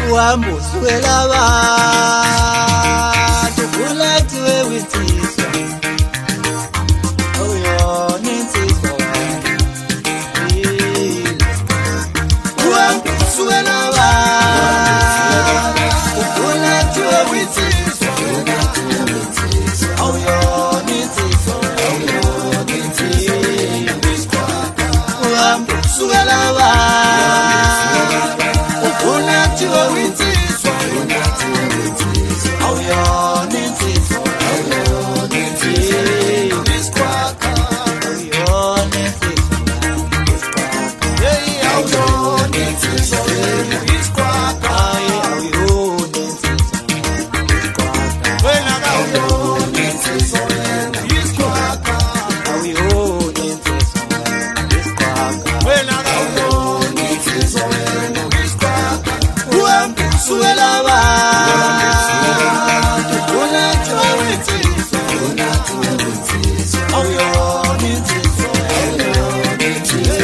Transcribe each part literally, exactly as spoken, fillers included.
uhamba uswela abantu kulethiwe withiswa awuyona insizwa uhamba uswela abantu kulethiwe withiswa awuyona insizwa awuyona insizwa uhamba uswela abantu kulethiwe withiswa awuyona insizwa awuyona insizwa awuyona insizwa hey awuyona insizwa awuyona insizwa wena awuyona insizwa awuyona insizwa wena awuyona insizwa suela abantu kulethiwe withiswa awuyona insizwa awuyona insizwa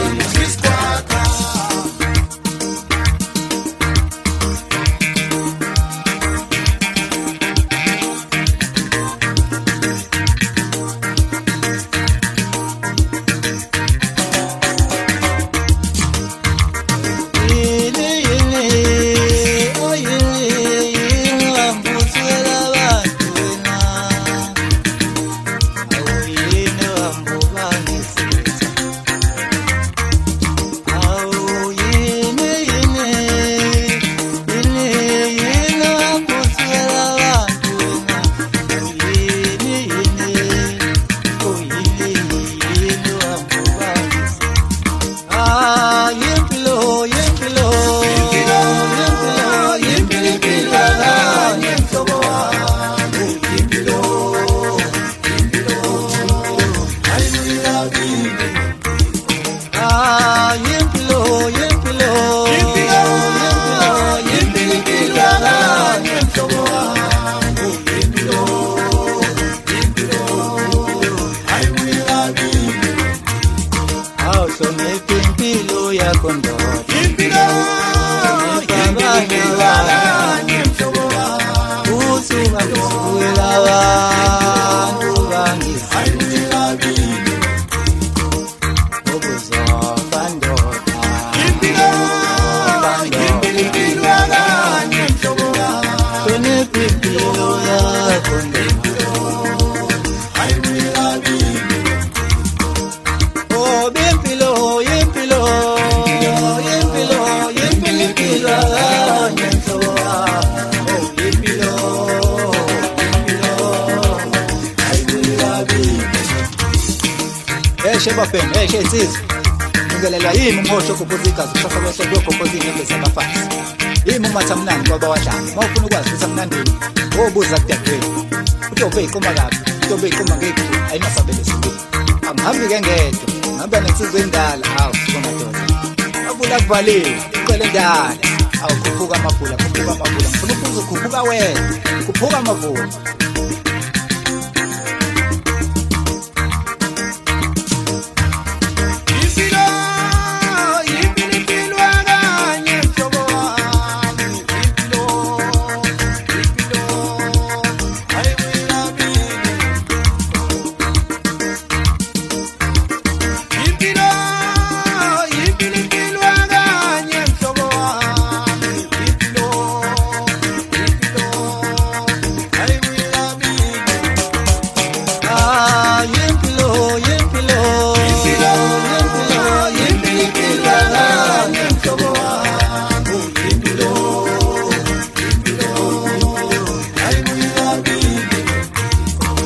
Bapeni hey shezizwe ungelela yini umosho kuphuza igazi kusasa kwese kuyokhophoza inyembe zabafazi yimi umatha mnandi ngoba wadlanga mawufuna ukwazi ukuthi amnandini obuza kudadewethu utobe iqoma kabi utobe iqoma ngeke ayinasabele sibili angihambi ke ngedwa ngihamba nensizwe endala hawu ngomadoda abula kuvaliwe uqele ndala hawu khuphuka amabhula khuphuka amabhula ngifuna ukuze ukhuphuka wena khuphuka amabhula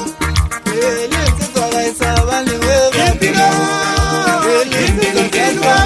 Impilo, impilo, impilo,